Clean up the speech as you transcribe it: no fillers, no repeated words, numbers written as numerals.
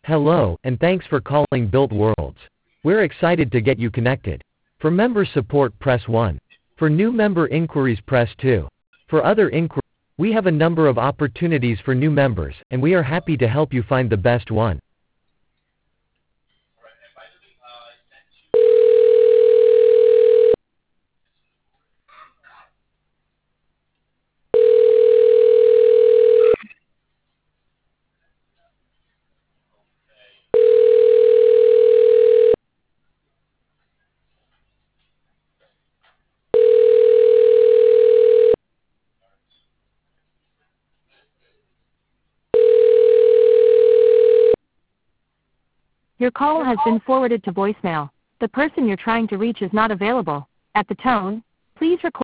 Hello, and thanks for calling Built Worlds. We're excited to get you connected. For member support, press 1. For new member inquiries, press 2. For other inquiries, we have a number of opportunities for new members, and we are happy to help you find the best one. Your call has been forwarded to voicemail. The person you're trying to reach is not available. At the tone, please record.